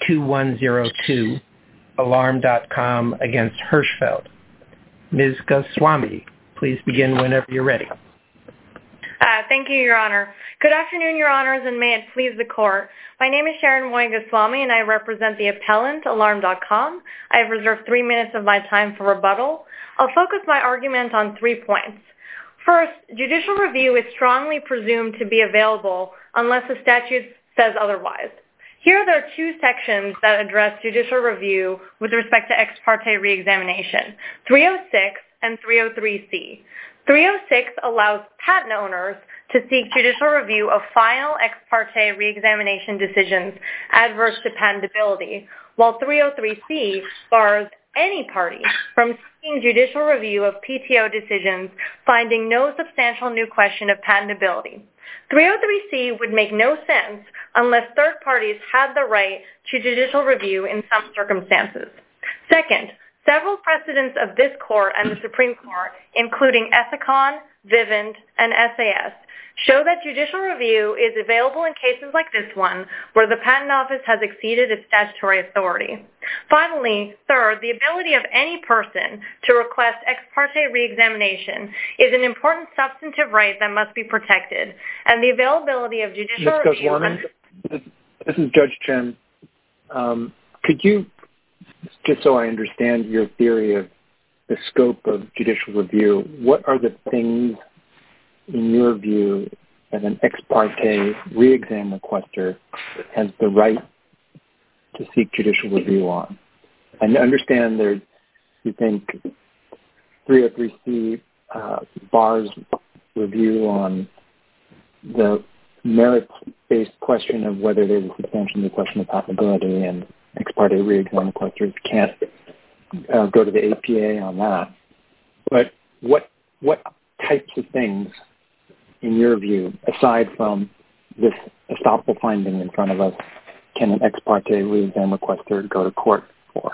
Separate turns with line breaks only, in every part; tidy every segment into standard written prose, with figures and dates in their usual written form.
2102, Alarm.com against Hirschfeld. Ms. Goswami, please begin whenever you're ready.
Thank you, Your Honor. Good afternoon, Your Honors, and may it please the Court. My name is Sharon Moy Goswami, and I represent the appellant, Alarm.com. I have reserved 3 minutes of my time for rebuttal. I'll focus my argument on 3 points. First, judicial review is strongly presumed to be available unless the statute says otherwise. Here there are 2 sections that address judicial review with respect to ex parte reexamination, 306 and 303C. 306 allows patent owners to seek judicial review of final ex parte reexamination decisions adverse to patentability, while 303C bars any party from seeking judicial review of PTO decisions finding no substantial new question of patentability. 303C would make no sense unless third parties had the right to judicial review in some circumstances. Second, several precedents of this Court and the Supreme Court, including Ethicon, Vivint, and SAS, show that judicial review is available in cases like this one, where the Patent Office has exceeded its statutory authority. Finally, third, the ability of any person to request ex parte reexamination is an important substantive right that must be protected, and the availability of judicial review...
This is Judge Chen. Could you, just so I understand your theory of the scope of judicial review, what are the things, in your view, that an ex parte re-exam requester has the right to seek judicial review on? I understand you think 303C bars review on the merits-based question of whether there's a substantial new question of patentability, and ex parte re-exam requesters can't go to the APA on that. But what types of things, in your view, aside from this estoppel finding in front of us, can an ex parte re-exam requester go to court for?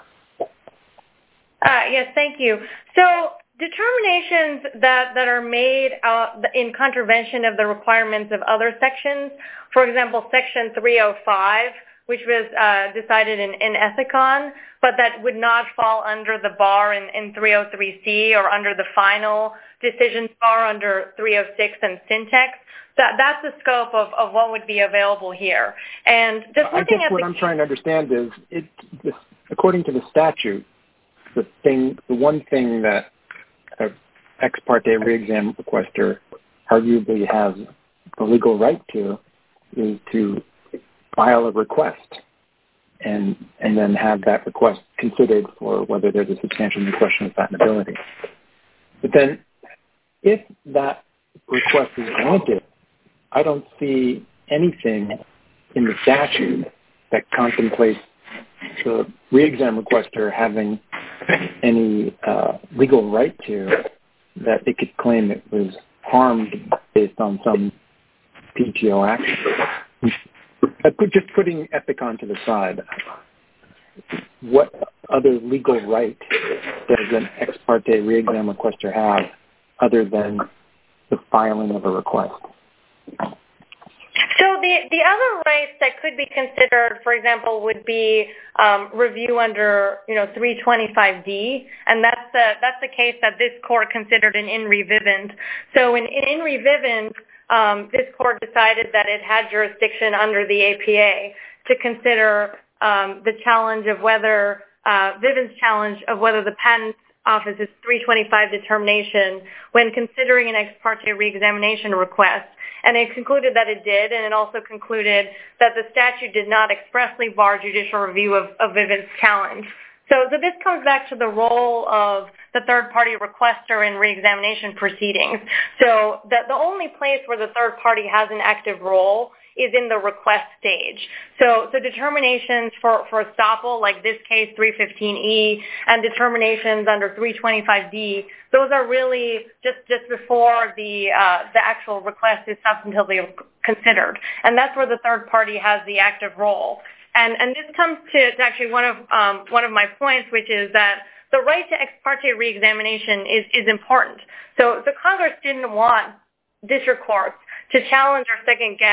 Yes, thank you. So determinations that are made in contravention of the requirements of other sections, for example, Section 305, which was decided in Ethicon, but that would not fall under the bar in 303C or under the final decisions bar under 306 and Syntax. That's the scope of what would be available here. And just looking at
what I'm trying to understand is, according to the statute, the one thing that an ex parte re-exam requester arguably has the legal right to is to file a request and then have that request considered for whether there's a substantial new question of patentability. But then, if that request is granted, I don't see anything in the statute that contemplates the re-exam requester having any legal right to that it could claim it was harmed based on some PTO action. Just putting Ethicon to the side, what other legal right does an ex parte re-exam requester have other than the filing of a request?
So the other rights that could be considered, for example, would be review under 325D, and that's the case that this court considered in re Vivint. So in re Vivint, this court decided that it had jurisdiction under the APA to consider the challenge of whether Vivint's challenge of whether the Patent Office's 325 determination when considering an ex parte reexamination request. And it concluded that it did, and it also concluded that the statute did not expressly bar judicial review of Vivint's challenge. So this comes back to the role of the third-party requester in reexamination proceedings. So the only place where the third party has an active role is in the request stage. So determinations for estoppel, like this case 315E, and determinations under 325D, those are really just before the actual request is substantively considered, and that's where the third party has the active role. And this comes to actually one of my points, which is that the right to ex parte reexamination is important. So Congress didn't want district courts to challenge or second guess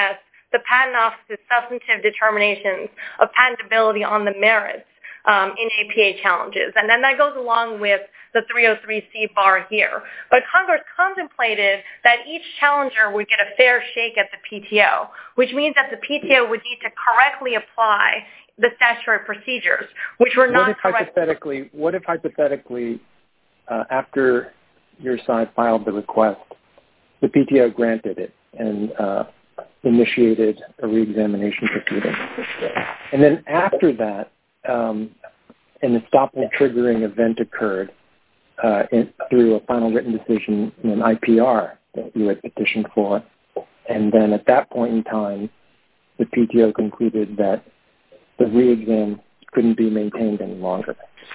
the Patent Office's substantive determinations of patentability on the merits in APA challenges. And then that goes along with the 303C bar here. But Congress contemplated that each challenger would get a fair shake at the PTO, which means that the PTO would need to correctly apply the statutory procedures, which were not correct.
What if hypothetically, after your side filed the request, the PTO granted it and initiated a reexamination proceeding? And then after that, an estoppel triggering event occurred through a final written decision in an IPR that you had petitioned for. And then at that point in time, the PTO concluded that the re-exam couldn't be maintained any longer.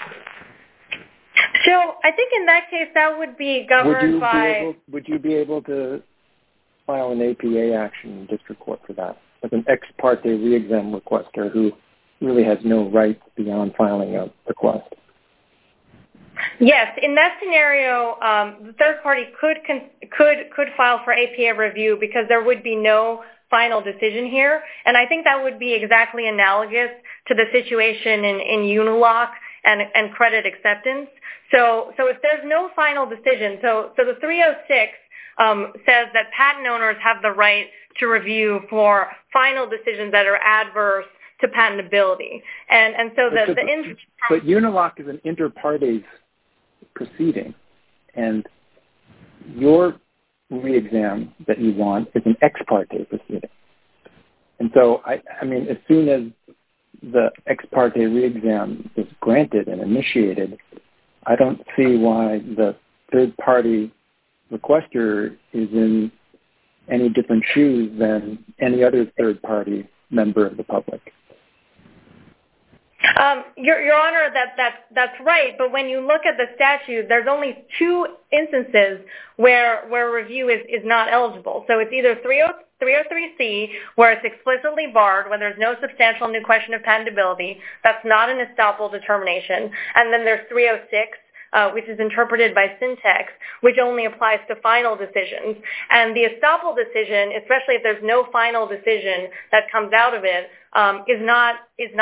So I think in that case, that would be governed by...
Would you be able to file an APA action in district court for that, as an ex parte re-exam requester who really has no rights beyond filing a request?
Yes, in that scenario, the third party could file for APA review because there would be no final decision here, and I think that would be exactly analogous to the situation in Unilock and credit acceptance. So if there's no final decision, so the 306 says that patent owners have the right to review for final decisions that are adverse to patentability, and so
but Unilock is an inter partes proceeding, and your re-exam that you want is an ex parte proceeding. And so, I mean, as soon as the ex parte re-exam is granted and initiated, I don't see why the third-party requester is in any different shoes than any other third-party member of the public.
Your Honor, that's right. But when you look at the statute, there's only two instances where review is not eligible. So it's either 303C, where it's explicitly barred when there's no substantial new question of patentability. That's not an estoppel determination. And then there's 306, which is interpreted by syntax, which only applies to final decisions. And the estoppel decision, especially if there's no final decision that comes out of it, is not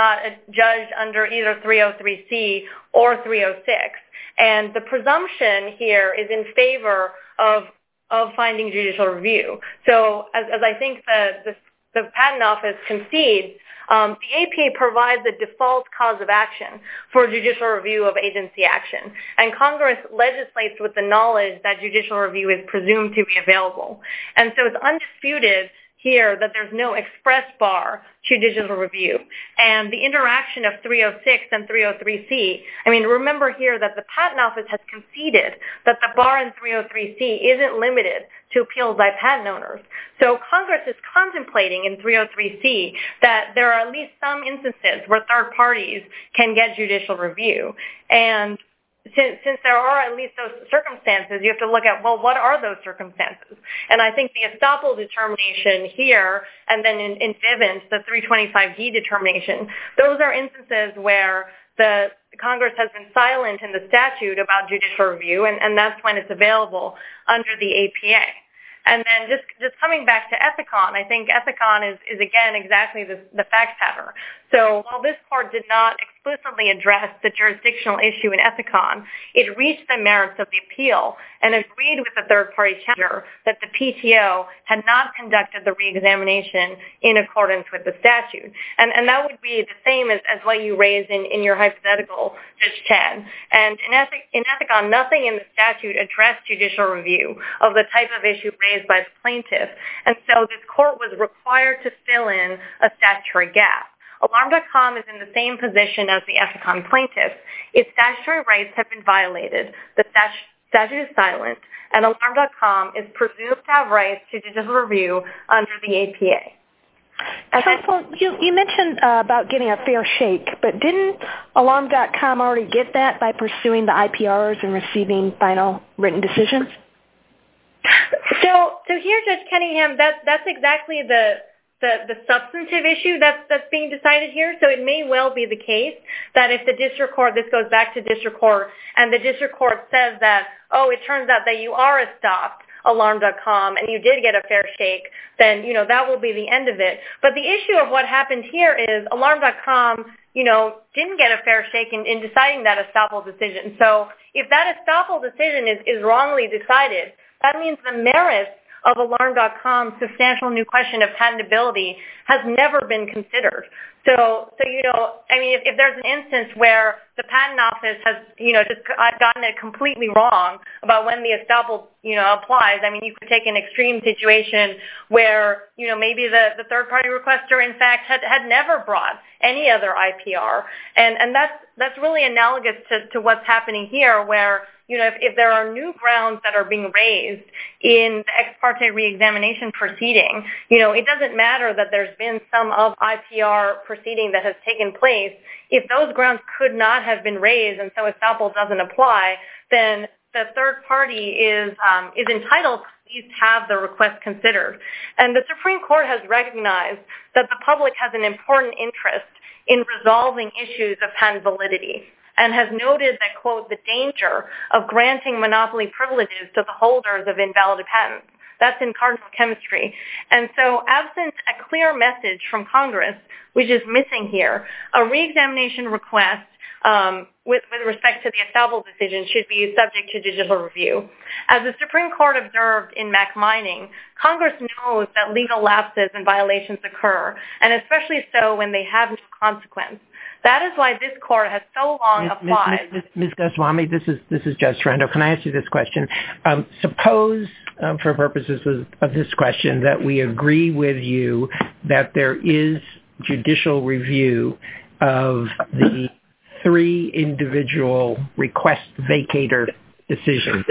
judged under either 303C or 306. And the presumption here is in favor of finding judicial review. So as I think the Patent Office concedes, the APA provides a default cause of action for judicial review of agency action. And Congress legislates with the knowledge that judicial review is presumed to be available. And so it's undisputed here that there's no express bar to judicial review. And the interaction of 306 and 303C, I mean, remember here that the Patent Office has conceded that the bar in 303C isn't limited to appeals by patent owners. So Congress is contemplating in 303C that there are at least some instances where third parties can get judicial review. And since there are at least those circumstances, you have to look at, well, what are those circumstances? And I think the estoppel determination here, and then in Vivint, the 325D determination, those are instances where the Congress has been silent in the statute about judicial review, and that's when it's available under the APA. And then just coming back to Ethicon, I think Ethicon is again exactly the fact pattern. So while this court did not explicitly address the jurisdictional issue in Ethicon, it reached the merits of the appeal and agreed with the third-party challenger that the PTO had not conducted the reexamination in accordance with the statute. And that would be the same as what you raised in your hypothetical, Judge Chen. And in Ethicon, nothing in the statute addressed judicial review of the type of issue raised by the plaintiff. And so this court was required to fill in a statutory gap. Alarm.com is in the same position as the Ethicon plaintiff. Its statutory rights have been violated. The statute is silent, and Alarm.com is presumed to have rights to judicial review under the APA.
Counsel, you mentioned about getting a fair shake, but didn't Alarm.com already get that by pursuing the IPRs and receiving final written decisions?
So here, Judge Cunningham, that's exactly the substantive issue that's being decided here. So it may well be the case that if the district court, this goes back to district court, and the district court says that, oh, it turns out that you are estopped Alarm.com and you did get a fair shake, then, that will be the end of it. But the issue of what happened here is Alarm.com, didn't get a fair shake in deciding that estoppel decision. So if that estoppel decision is wrongly decided, that means the merits of Alarm.com's substantial new question of patentability has never been considered. So if there's an instance where the patent office has, just gotten it completely wrong about when the estoppel, applies, you could take an extreme situation where, maybe the third-party requester, in fact, had never brought any other IPR. And that's really analogous to what's happening here, where, if there are new grounds that are being raised in the ex parte reexamination proceeding, it doesn't matter that there's been some of IPR proceeding that has taken place. If those grounds could not have been raised and so estoppel doesn't apply, then the third party is entitled to at least have the request considered. And the Supreme Court has recognized that the public has an important interest in resolving issues of patent validity, and has noted that, quote, the danger of granting monopoly privileges to the holders of invalid patents. That's in Cardinal Chemistry. And so absent a clear message from Congress, which is missing here, a reexamination request with respect to the estoppel decision should be subject to judicial review. As the Supreme Court observed in Mac Mining, Congress knows that legal lapses and violations occur, and especially so when they have no consequence. That is why this court has so long applied.
Ms. Goswami, this is Judge Sorrento. Can I ask you this question? Suppose, for purposes of this question, that we agree with you that there is judicial review of the 3 individual request vacator decisions.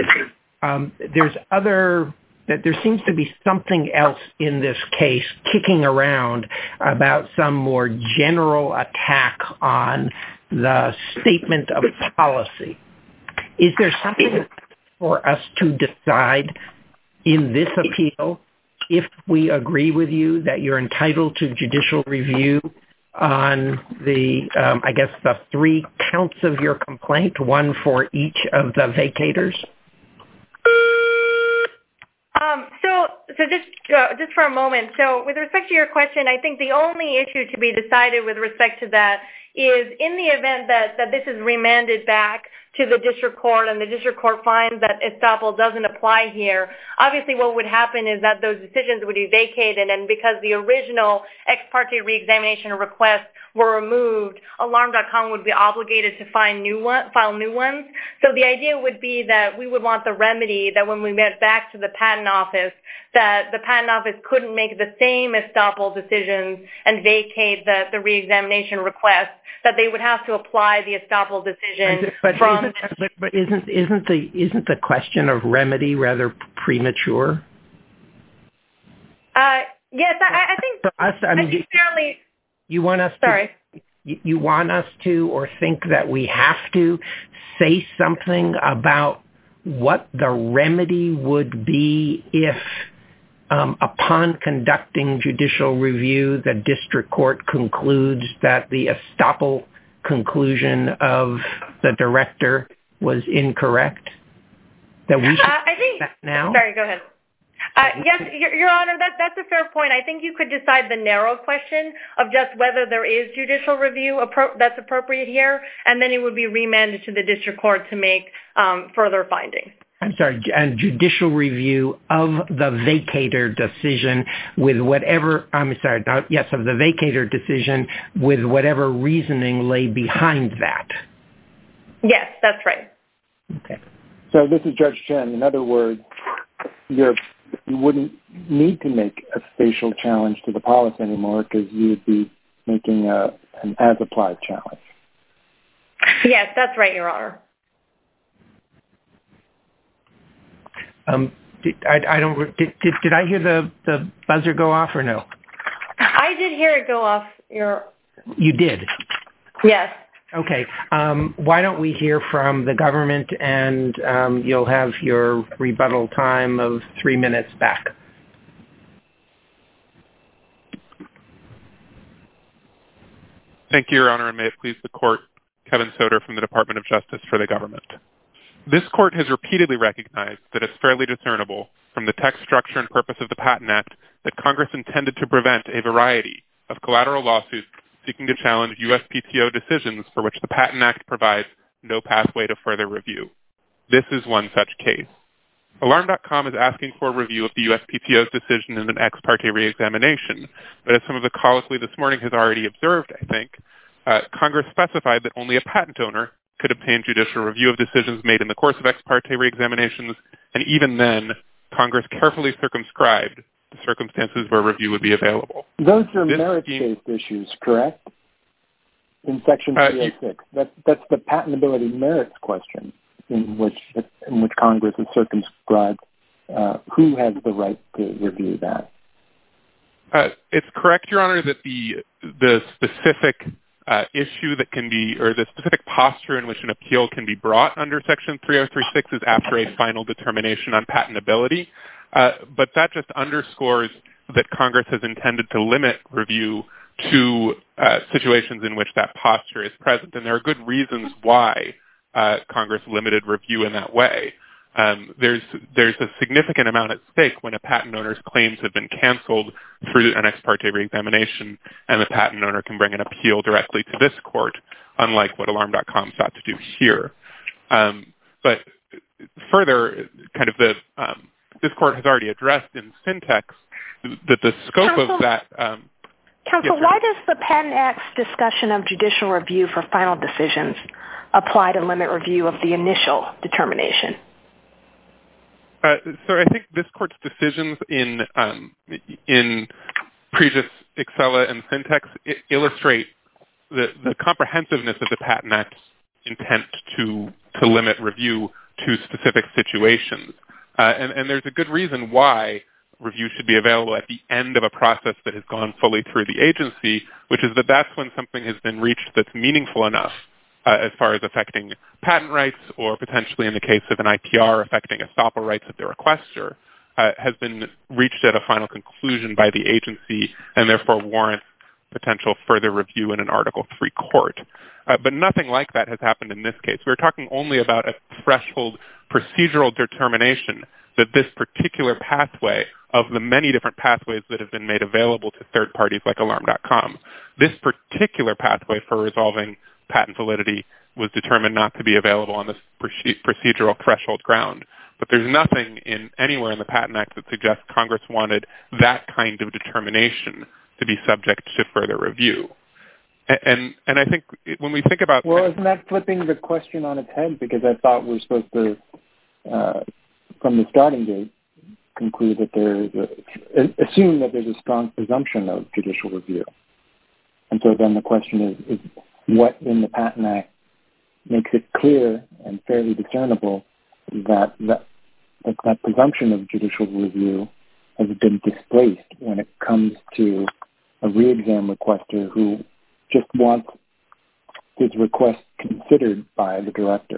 There seems to be something else in this case kicking around about some more general attack on the statement of policy. Is there something for us to decide in this appeal if we agree with you that you're entitled to judicial review on the 3 counts of your complaint, one for each of the vacators?
So just for a moment. So with respect to your question, I think the only issue to be decided with respect to that is in the event that this is remanded back to the district court and the district court finds that estoppel doesn't apply here, obviously what would happen is that those decisions would be vacated, and because the original ex parte reexamination requests were removed, Alarm.com would be obligated to file new ones. So the idea would be that we would want the remedy that when we went back to the patent office, that the patent office couldn't make the same estoppel decisions and vacate the reexamination request, that they would have to apply the estoppel decision from...
But isn't the question of remedy rather premature?
Yes, I think...
For us,
fairly...
You want us
Sorry.
You want us to, or think that we have to say something about what the remedy would be if, upon conducting judicial review, the district court concludes that the estoppel conclusion of the director was incorrect? That we should
I think
that now?
Sorry, go ahead. Yes, Your Honor, that's a fair point. I think you could decide the narrow question of just whether there is judicial review that's appropriate here, and then it would be remanded to the district court to make further findings.
I'm sorry, and judicial review of the vacator decision with whatever, of the vacator decision with whatever reasoning lay behind that.
Yes, that's right.
Okay.
So this is Judge Chen. In other words, you wouldn't need to make a facial challenge to the policy anymore because you would be making an as-applied challenge.
Yes, that's right, Your Honor.
Did I hear the buzzer go off or no?
I did hear it go off.
You did?
Yes.
Okay. Why don't we hear from the government, and you'll have your rebuttal time of 3 minutes back.
Thank you, Your Honor, and may it please the Court, Kevin Soder from the Department of Justice for the government. This Court has repeatedly recognized that it's fairly discernible from the text, structure, and purpose of the Patent Act that Congress intended to prevent a variety of collateral lawsuits seeking to challenge USPTO decisions for which the Patent Act provides no pathway to further review. This is one such case. Alarm.com is asking for a review of the USPTO's decision in an ex parte reexamination, but as some of the colloquy this morning has already observed, I think, Congress specified that only a patent owner could obtain judicial review of decisions made in the course of ex parte reexaminations, and even then, Congress carefully circumscribed the circumstances where review would be available.
Those are merits-based issues, correct? In Section 306. That's the patentability merits question in which Congress has circumscribed who has the right to review that.
It's correct, Your Honor, that the specific issue that can be, or the specific posture in which an appeal can be brought under Section 3036 is after a final determination on patentability. But that just underscores that Congress has intended to limit review to situations in which that posture is present. And there are good reasons why Congress limited review in that way. There's a significant amount at stake when a patent owner's claims have been canceled through an ex parte reexamination, and the patent owner can bring an appeal directly to this court, unlike what Alarm.com sought to do here. But further, kind of this court has already addressed in Syntex that the scope of that...
Counsel, why does the Patent Act's discussion of judicial review for final decisions apply to limit review of the initial determination?
So I think this court's decisions in Pregis, Excella, and Syntex illustrate the comprehensiveness of the Patent Act's intent to limit review to specific situations. And there's a good reason why review should be available at the end of a process that has gone fully through the agency, which is that's when something has been reached that's meaningful enough as far as affecting patent rights, or potentially in the case of an IPR affecting estoppel rights of the requester, has been reached at a final conclusion by the agency and therefore warrants potential further review in an Article III court. But nothing like that has happened in this case. We're talking only about a threshold procedural determination that this particular pathway of the many different pathways that have been made available to third parties like Alarm.com, this particular pathway for resolving patent validity was determined not to be available on this procedural threshold ground. But there's nothing anywhere in the Patent Act that suggests Congress wanted that kind of determination to be subject to further review. And I think when we think about...
Well, isn't that flipping the question on its head? Because I thought we're supposed to, from the starting date, conclude that assume that there's a strong presumption of judicial review. And so then the question is what in the Patent Act makes it clear and fairly discernible that presumption of judicial review has been displaced when it comes to a re-exam requester who just wants his request considered by the director.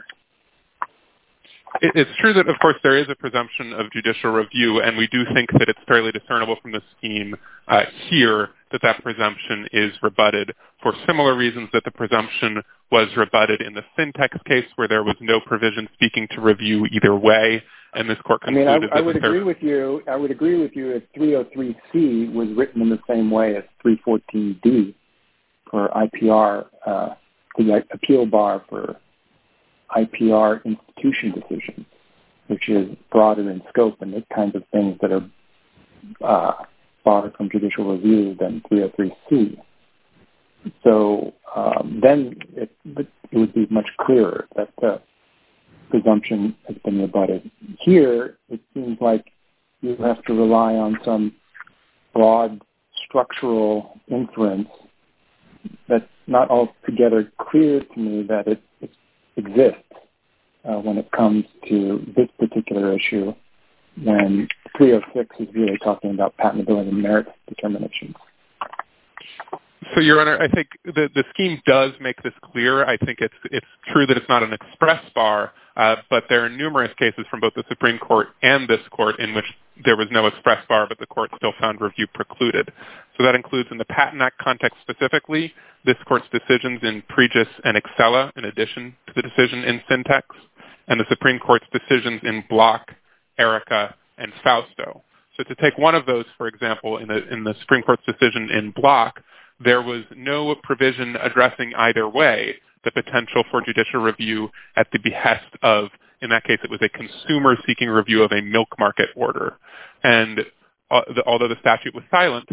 It's true that, of course, there is a presumption of judicial review, and we do think that it's fairly discernible from the scheme here that presumption is rebutted for similar reasons that the presumption was rebutted in the Syntex case, where there was no provision speaking to review either way, and this court concluded...
I would agree with you. I would agree with you if 303C was written in the same way as 314D for IPR, the appeal bar for IPR institution decisions, which is broader in scope and the kinds of things that are barred from judicial review than 303C. So then it would be much clearer that the presumption has been rebutted. Here, it seems like you have to rely on some broad structural inference that's not altogether clear to me that it exists when it comes to this particular issue, when 306 is really talking about patentability and merit determinations.
So, Your Honor, I think the scheme does make this clear. I think it's true that it's not an express bar, but there are numerous cases from both the Supreme Court and this court in which there was no express bar, but the court still found review precluded. So that includes in the Patent Act context specifically, this court's decisions in Pregis and Excella, in addition to the decision in Syntex, and the Supreme Court's decisions in Block, Erica, and Fausto. So to take one of those, for example, in the Supreme Court's decision in Block, there was no provision addressing either way the potential for judicial review at the behest of, in that case, it was a consumer seeking review of a milk market order. And although the statute was silent,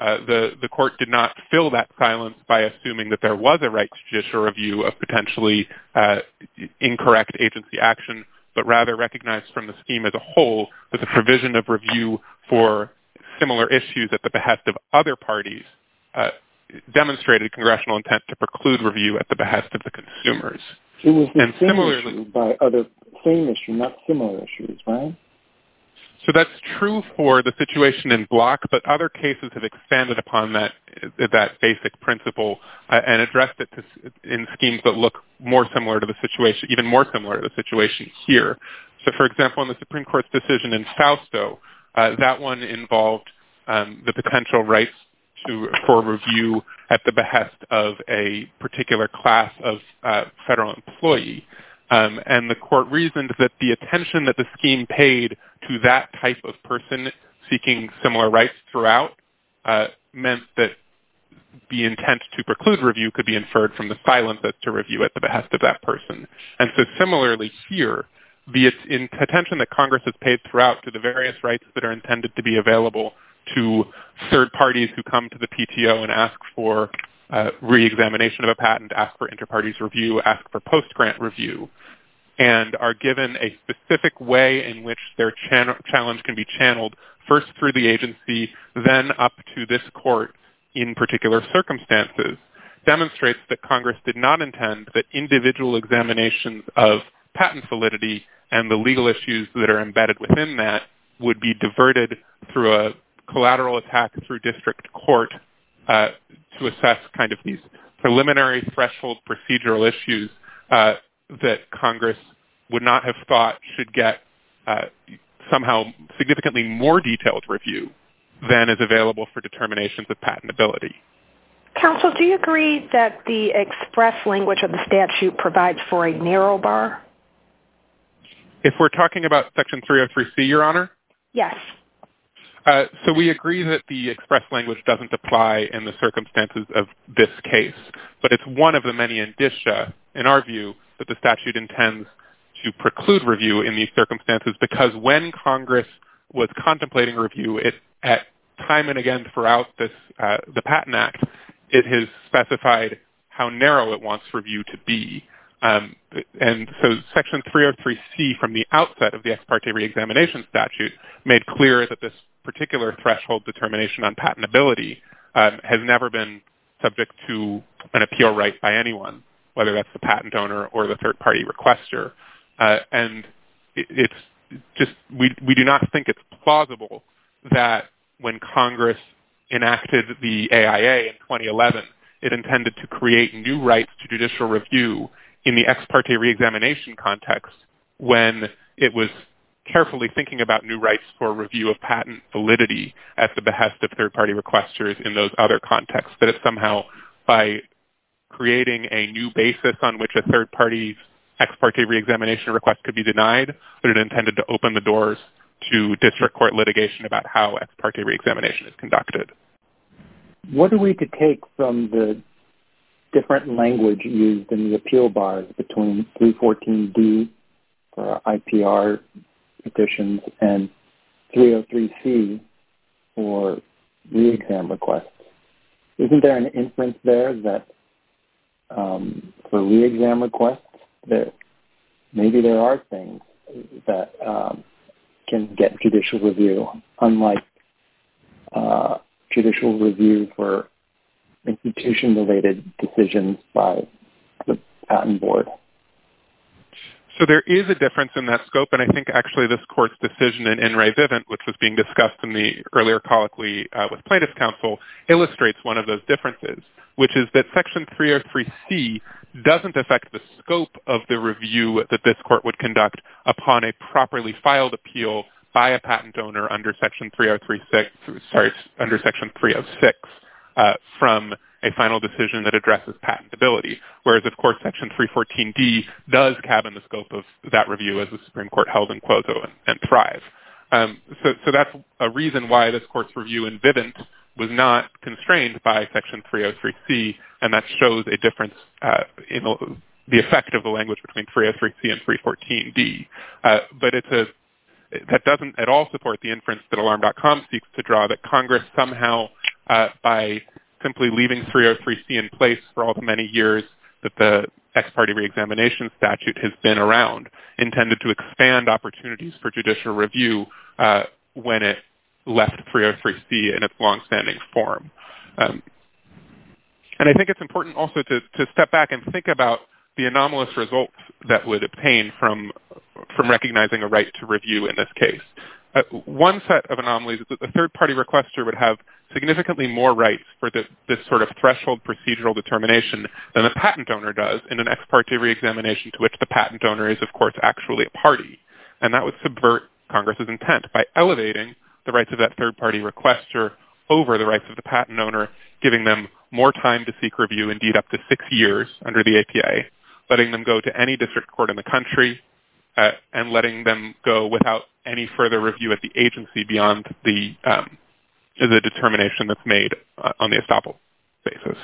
the court did not fill that silence by assuming that there was a right to judicial review of potentially incorrect agency action, but rather recognized from the scheme as a whole that the provision of review for similar issues at the behest of other parties demonstrated congressional intent to preclude review at the behest of the consumers.
It was the same issue by other same issue, not similar issues, right?
So that's true for the situation in Block, but other cases have expanded upon that basic principle and addressed it in schemes that look more similar to the situation, even more similar to the situation here. So, for example, in the Supreme Court's decision in Fausto, that one involved the potential rights for review at the behest of a particular class of federal employee. And the court reasoned that the attention that the scheme paid to that type of person seeking similar rights throughout meant that the intent to preclude review could be inferred from the silence as to review at the behest of that person. And so similarly here, the attention that Congress has paid throughout to the various rights that are intended to be available to third parties who come to the PTO and ask for re-examination of a patent, ask for inter-parties review, ask for post-grant review, and are given a specific way in which their challenge can be channeled, first through the agency, then up to this court in particular circumstances, demonstrates that Congress did not intend that individual examinations of patent validity and the legal issues that are embedded within that would be diverted through a collateral attack through district court to assess kind of these preliminary threshold procedural issues that Congress would not have thought should get somehow significantly more detailed review than is available for determinations of patentability.
Counsel, do you agree that the express language of the statute provides for a narrow bar?
If we're talking about Section 303C, Your Honor?
Yes.
So we agree that the express language doesn't apply in the circumstances of this case, but it's one of the many indicia, in our view, that the statute intends to preclude review in these circumstances, because when Congress was contemplating review, it, at time and again throughout this, the Patent Act, it has specified how narrow it wants review to be. And so Section 303C from the outset of the ex parte reexamination statute made clear that this particular threshold determination on patentability has never been subject to an appeal right by anyone, whether that's the patent owner or the third-party requester. And it's just, we do not think it's plausible that when Congress enacted the AIA in 2011, it intended to create new rights to judicial review in the ex parte reexamination context when it was carefully thinking about new rights for review of patent validity at the behest of third-party requesters in those other contexts, that it somehow, by creating a new basis on which a third party's ex parte reexamination request could be denied, that it intended to open the doors to district court litigation about how ex parte reexamination is conducted.
What are we to take from the different language used in the appeal bars between 314D for IPR petitions and 303C for re-exam requests? Isn't there an inference there that for re-exam requests that maybe there are things that can get judicial review, unlike judicial review for institution-related decisions by the patent board?
So there is a difference in that scope, and I think actually this court's decision in In Re Vivint, which was being discussed in the earlier colloquy with plaintiff's counsel, illustrates one of those differences, which is that Section 303C doesn't affect the scope of the review that this court would conduct upon a properly filed appeal by a patent owner under Section 306 from a final decision that addresses patentability, whereas, of course, Section 314D does cabin the scope of that review, as the Supreme Court held in Quozo and Thrive. So that's a reason why this court's review in Vivint was not constrained by Section 303C, and that shows a difference in the effect of the language between 303C and 314D. But that doesn't at all support the inference that Alarm.com seeks to draw, that Congress somehow, by simply leaving 303C in place for all the many years that the ex parte reexamination statute has been around, intended to expand opportunities for judicial review when it left 303C in its longstanding form. And I think it's important also to step back and think about the anomalous results that would obtain from recognizing a right to review in this case. One set of anomalies is that the third-party requester would have significantly more rights for this sort of threshold procedural determination than the patent owner does in an ex parte reexamination to which the patent owner is, of course, actually a party. And that would subvert Congress's intent by elevating the rights of that third-party requester over the rights of the patent owner, giving them more time to seek review, indeed up to 6 years under the APA, letting them go to any district court in the country, and letting them go without any further review at the agency beyond the determination that's made on the estoppel basis.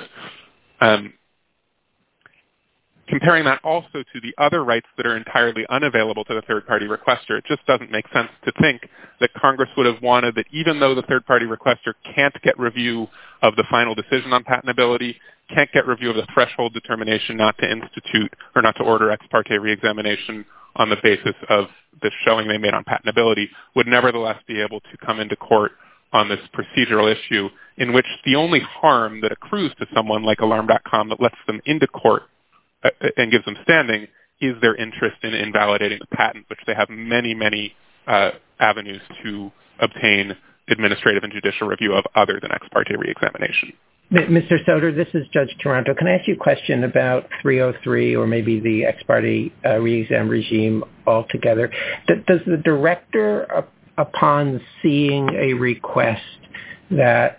Comparing that also to the other rights that are entirely unavailable to the third-party requester, it just doesn't make sense to think that Congress would have wanted that even though the third-party requester can't get review of the final decision on patentability, can't get review of the threshold determination not to institute or not to order ex parte reexamination on the basis of the showing they made on patentability, would nevertheless be able to come into court on this procedural issue in which the only harm that accrues to someone like Alarm.com that lets them into court and gives them standing is their interest in invalidating the patent, which they have many, many avenues to obtain administrative and judicial review of other than ex parte reexamination.
Mr. Soter, this is Judge Toronto. Can I ask you a question about 303 or maybe the ex parte reexam regime altogether? Does the director, upon seeing a request that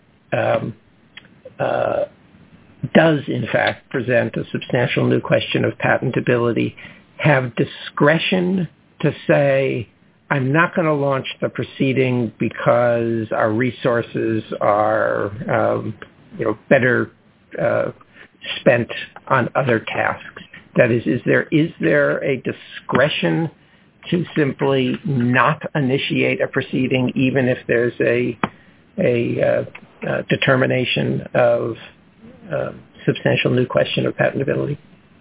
does, in fact, present a substantial new question of patentability, have discretion to say, I'm not going to launch the proceeding because our resources are better spent on other tasks? That is there a discretion to simply not initiate a proceeding even if there's a determination of substantial new question of patentability?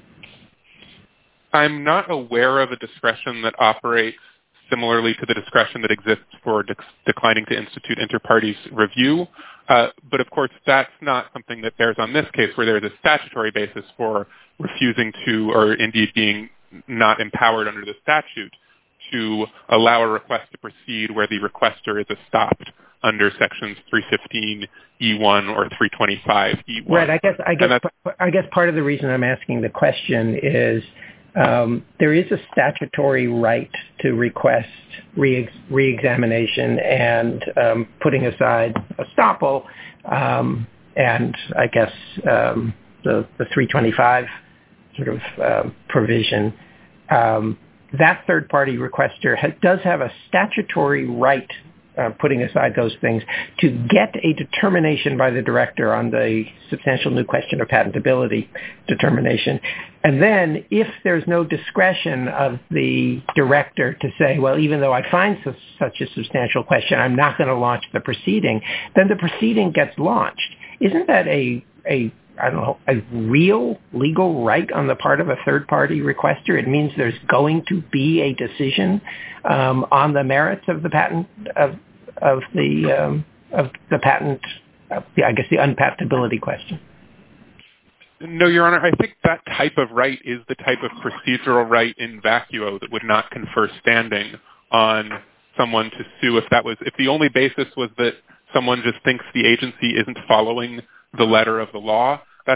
I'm not aware of a discretion that operates similarly to the discretion that exists for declining to institute inter-parties review. But, of course, that's not something that bears on this case where there is a statutory basis for refusing to, or indeed being not empowered under the statute, to allow a request to proceed where the requester is stopped under sections 315E1 or 325E1.
Right. I guess part of the reason I'm asking the question is there is a statutory right to request reexamination and putting aside estoppel and I guess the 325 sort of provision. That third-party requester does have a statutory right, putting aside those things, to get a determination by the director on the substantial new question of patentability determination. And then if there's no discretion of the director to say, well, even though I find such a substantial question, I'm not going to launch the proceeding, then the proceeding gets launched. Isn't that a real legal right on the part of a third-party requester? It means there's going to be a decision on the merits of the patent of the patent, I guess the unpatentability question.
No, Your Honor. I think that type of right is the type of procedural right in vacuo that would not confer standing on someone to sue if the only basis was that someone just thinks the agency isn't following the letter of the law. That's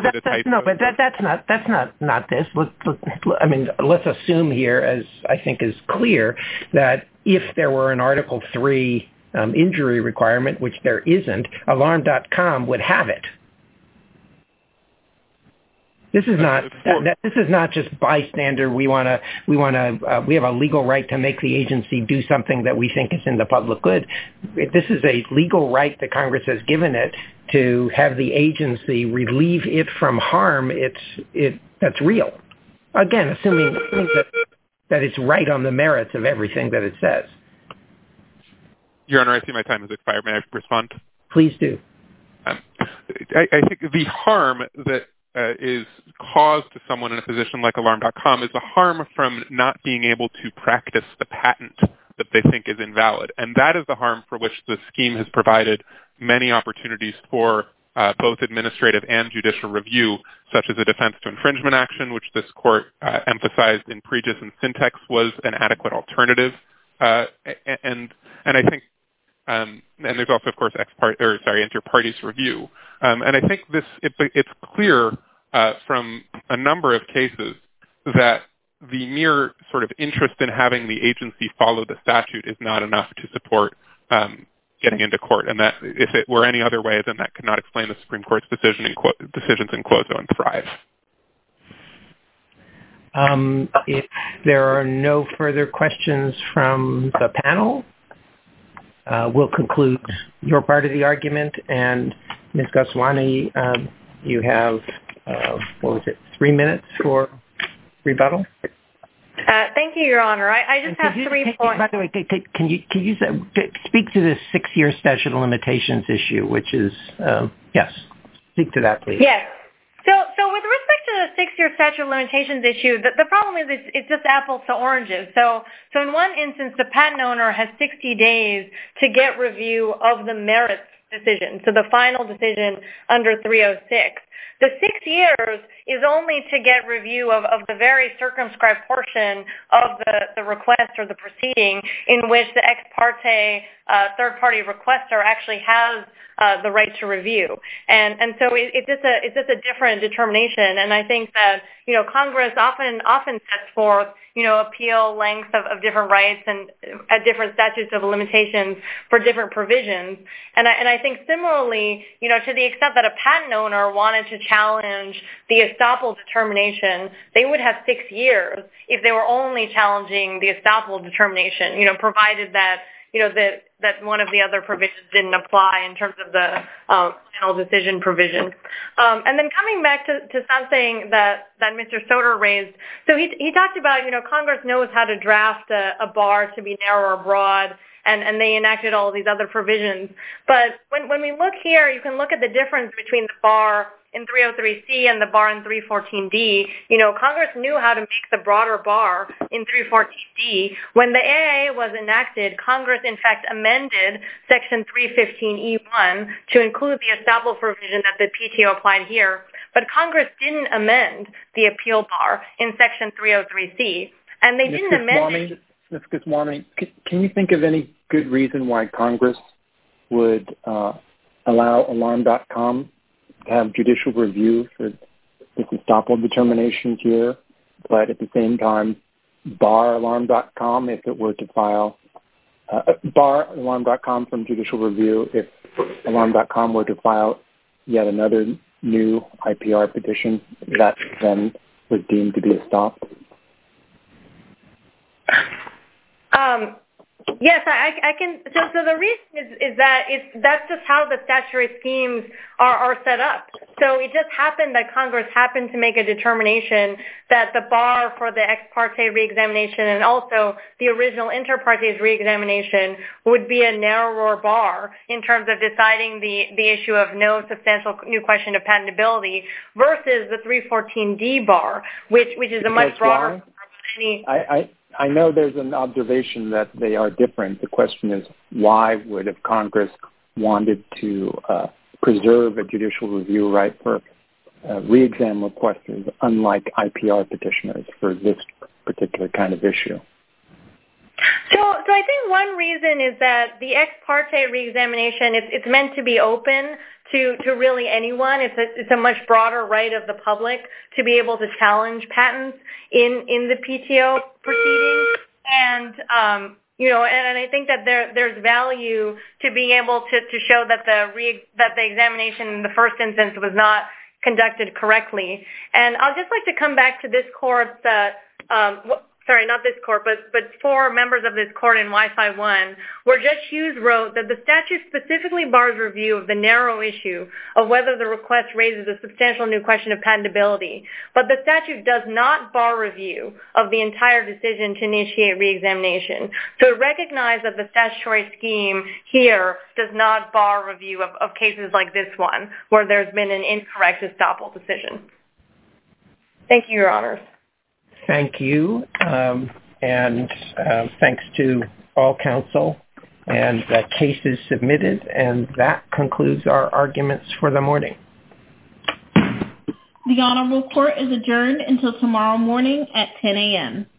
not this. Let's assume here, as I think is clear, that if there were an Article 3 injury requirement, which there isn't, Alarm.com would have it.
This is not just bystander. We have a legal right to make the agency do something that we think is in the public good. This is a legal right that Congress has given it to have the agency relieve it from harm. That's real. Again, assuming that it's right on the merits of everything that it says.
Your Honor, I see my time has expired. May I respond?
Please do.
I think the harm that is caused to someone in a position like Alarm.com is the harm from not being able to practice the patent that they think is invalid. And that is the harm for which the scheme has provided many opportunities for both administrative and judicial review, such as a defense to infringement action, which this court emphasized in Pregis and Syntex was an adequate alternative. And I think, and there's also, of course, inter partes review. And I think it's clear from a number of cases that the mere sort of interest in having the agency follow the statute is not enough to support getting into court, and that if it were any other way, then that could not explain the Supreme Court's decisions in Quozo and Thrive.
If there are no further questions from the panel, we'll conclude your part of the argument. And Ms. Goswami, you have, 3 minutes for rebuttal?
Thank you, Your Honor. I just have 3 points.
By the way, can you speak to the 6-year statute of limitations issue, which is, yes, speak to that, please.
Yes. So with respect to the 6-year statute of limitations issue, the problem is it's just apples to oranges. So in one instance, the patent owner has 60 days to get review of the merits decision, so the final decision under 306. The 6 years is only to get review of the very circumscribed portion of the request or the proceeding in which the ex parte third-party requester actually has the right to review. And so it's just a different determination. And I think that, Congress often sets forth, appeal lengths of different rights and at different statutes of limitations for different provisions. And I think similarly, to the extent that a patent owner wanted to challenge the estoppel determination, they would have 6 years if they were only challenging the estoppel determination, provided that, that one of the other provisions didn't apply in terms of the final decision provision. And then coming back to something that Mr. Soter raised, so he talked about, Congress knows how to draft a bar to be narrow or broad, and they enacted all of these other provisions. But when we look here, you can look at the difference between the bar in 303C and the bar in 314D. Congress knew how to make the broader bar in 314D. When the AIA was enacted, Congress, in fact, amended Section 315E1 to include the estoppel provision that the PTO applied here. But Congress didn't amend the appeal bar in Section 303C. And they didn't amend it.
Ms. Goswami, can you think of any good reason why Congress would allow Alarm.com to have judicial review for this estoppel determination here, but at the same time bar Alarm.com if it were to file, bar Alarm.com from judicial review if Alarm.com were to file yet another new IPR petition that then was deemed to be estopped?
Yes, I can. So the reason is that that's just how the statutory schemes are set up. So it just happened that Congress happened to make a determination that the bar for the ex parte reexamination and also the original inter partes reexamination would be a narrower bar in terms of deciding the issue of no substantial new question of patentability versus the 314D bar, which is a much broader.
I know there's an observation that they are different. The question is, why would have Congress wanted to preserve a judicial review right for re-exam requesters, unlike IPR petitioners, for this particular kind of issue?
So I think one reason is that the ex parte reexamination, it's meant to be open to really anyone. It's a much broader right of the public to be able to challenge patents in the PTO proceeding. And and I think that there's value to being able to show that the examination in the first instance was not conducted correctly. And I'd just like to come back to this court's, sorry, not this court, but 4 members of this court in Wi-Fi 1, where Judge Hughes wrote that the statute specifically bars review of the narrow issue of whether the request raises a substantial new question of patentability. But the statute does not bar review of the entire decision to initiate reexamination. So recognize that the statutory scheme here does not bar review of cases like this one, where there's been an incorrect estoppel decision. Thank you, Your Honors.
Thank you, and thanks to all counsel. And the case is submitted, and that concludes our arguments for the morning.
The Honorable Court is adjourned until tomorrow morning at 10 a.m.